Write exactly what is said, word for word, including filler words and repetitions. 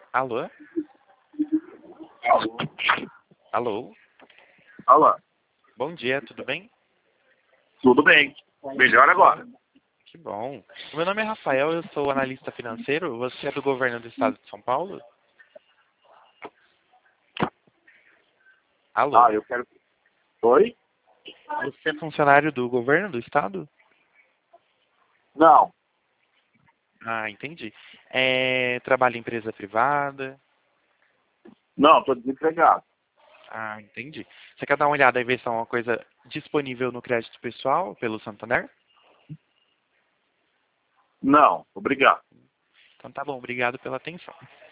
Alô? Alô? Alô, Bom dia, tudo bem? tudo bem. Melhor agora. Que bom. O meu nome é Rafael, eu sou analista financeiro. Você é do governo do estado de São Paulo? Alô? Ah, eu quero... Oi? Você é funcionário do governo do estado? Não, Ah, entendi. É, trabalha em empresa privada? não, estou desempregado. Ah, entendi. Você quer dar uma olhada e ver se é uma coisa disponível no crédito pessoal pelo Santander? Não, obrigado. Então tá bom, obrigado pela atenção.